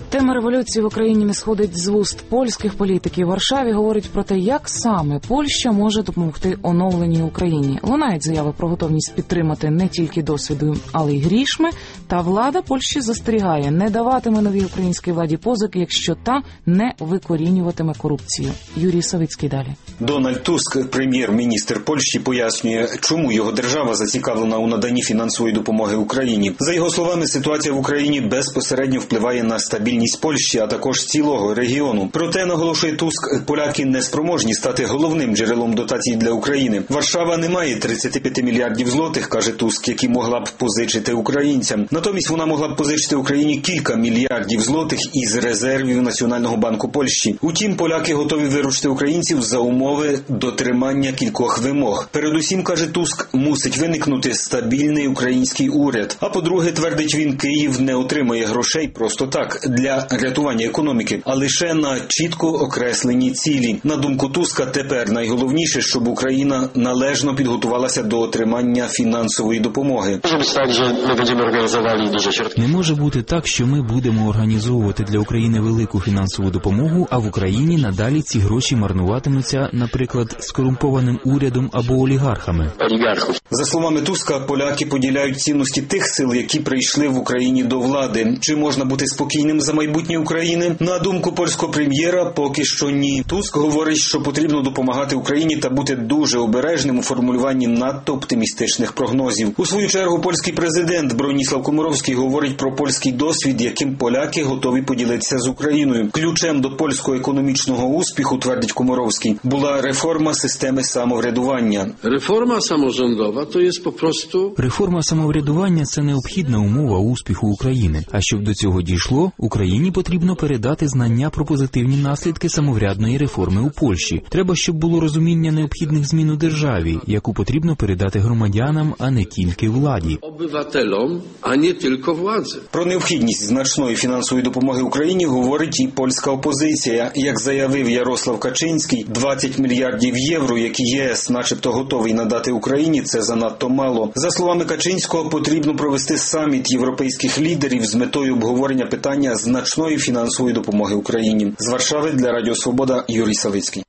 Тема революції в Україні не сходить з вуст польських політиків. В Варшаві говорять про те, як саме Польща може допомогти оновленій Україні. Лунають заяви про готовність підтримати не тільки досвідом, але й грішми. Та влада Польщі застерігає, не даватиме новій українській владі позики, якщо та не викорінюватиме корупцію. Юрій Савицький далі. Дональд Туск, прем'єр-міністр Польщі, пояснює, чому його держава зацікавлена у наданні фінансової допомоги Україні. За його словами, ситуація в Україні безпосередньо впливає на стабільність Польщі, а також цілого регіону. Проте, наголошує Туск, поляки не спроможні стати головним джерелом дотацій для України. Варшава не має 35 мільярдів злотих, каже Туск, які могла б позичити українцям. Натомість вона могла б позичити Україні кілька мільярдів злотих із резервів Національного банку Польщі. Утім, поляки готові виручити українців за умови дотримання кількох вимог. Передусім, каже Туск, мусить виникнути стабільний український уряд. А по-друге, твердить він, Київ не отримує грошей просто так, для рятування економіки, а лише на чітко окреслені цілі. На думку Туска, тепер найголовніше, щоб Україна належно підготувалася до отримання фінансової допомоги. Не може бути так, що ми будемо організовувати для України велику фінансову допомогу, а в Україні надалі ці гроші марнуватимуться, наприклад, скорумпованим урядом або олігархами. За словами Туска, поляки поділяють цінності тих сил, які прийшли в Україні до влади. Чи можна бути спокійним за майбутнє України? На думку польського прем'єра, поки що ні. Туск говорить, що потрібно допомагати Україні та бути дуже обережним у формулюванні надто оптимістичних прогнозів. У свою чергу, польський президент Броніслав Комаровський говорить про польський досвід, яким поляки готові поділитися з Україною. Ключем до польського економічного успіху, твердить Комаровський, була реформа системи самоврядування. Реформа саморządowa to jest po prostu... Реформа самоврядування – це необхідна умова успіху України. А щоб до цього дійшло, Україні потрібно передати знання про позитивні наслідки самоврядної реформи у Польщі. Треба, щоб було розуміння необхідних змін у державі, яку потрібно передати громадянам, а не тільки владі. Обywatelom, a nie tylko władzy. Про необхідність значної фінансової допомоги Україні говорить і польська опозиція. Як заявив Ярослав Качинський, 20 мільярдів євро, які ЄС начебто готовий надати Україні, це занадто мало. За словами Качинського, потрібно провести саміт європейських лідерів з метою обговорення питання значної фінансової допомоги Україні. З Варшави для Радіо Свобода Юрій Савицький.